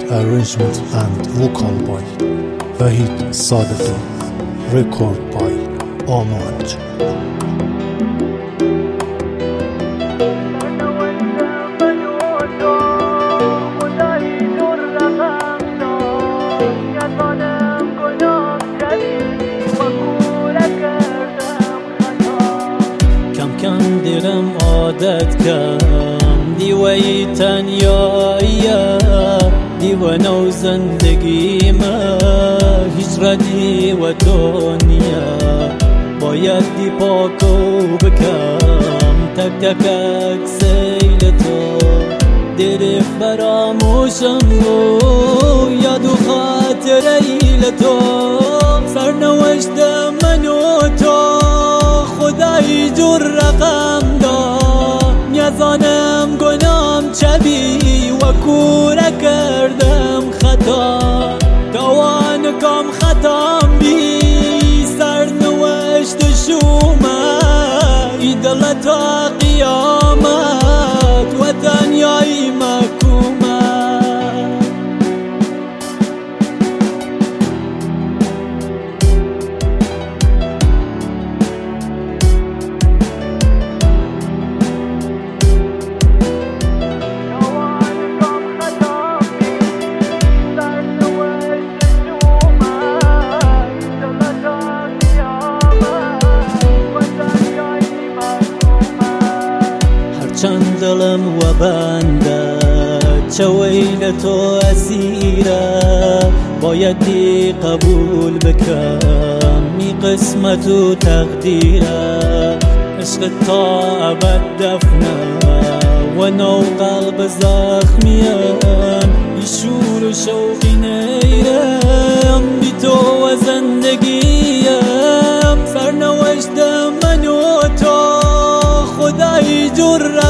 arrangement and vocal by Wahid Sadeghi, record by Amanj. کم دلم عادت کم دیوی تنیاییه دیوانه و زندگی من هجرتی و دنیا باید دی پاکو بکم تک تکک سیل تو دل فراموشم رو یاد و خاطر ایل تو سرنوشت من و تو خدای جور رقم داد میزانم گنام چبی و کوره کردم خطا توان کم خطام بی سرنوشت شومه ایدل تا قیامت و دنیای محکومه چند دلم و بنده چویل تو اسیره باید دی قبول بکم می قسمت و تقدیره عشق تا ابد دفنه و نو قلب زخمیم بی شور و شوقی نیرم بی تو و زندگیم سرنوشت من و تو خدای جور